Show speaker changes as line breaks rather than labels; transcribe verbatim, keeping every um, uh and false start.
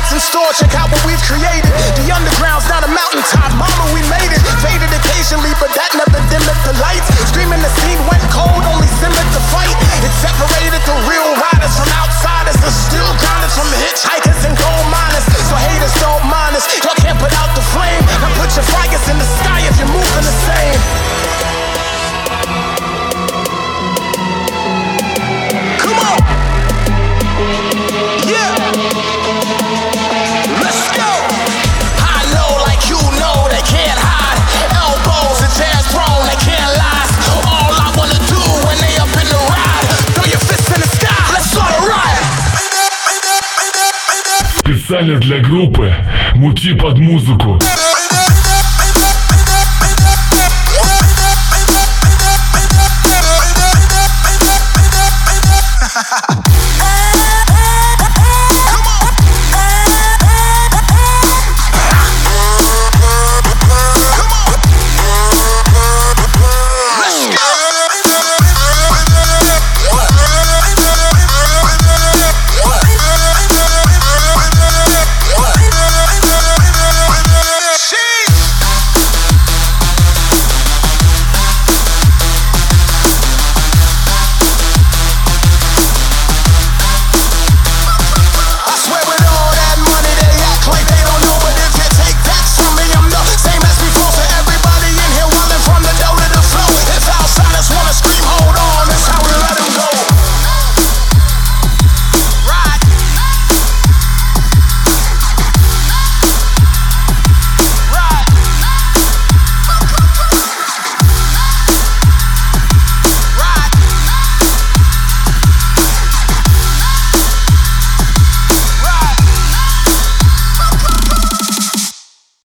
what's in store, check out what we've created. The underground's not a mountaintop, mama, we made it. Faded occasionally, but that never dimmed the lights. Streaming the scene went cold, only simmered the fight. It separated the real riders from outsiders. The still grounded from hitchhikers and gold miners. So haters don't mind us, y'all can't put out the flame. Now put your fires in the sky if you're moving the same. Come on! Yeah! Let's go! I know like you know they can't hide. Elbows and chairs thrown, they can't lie. All I wanna do when they up in the ride, throw your fists in the sky, let's start a riot.
Специально для группы «Мути под музыку».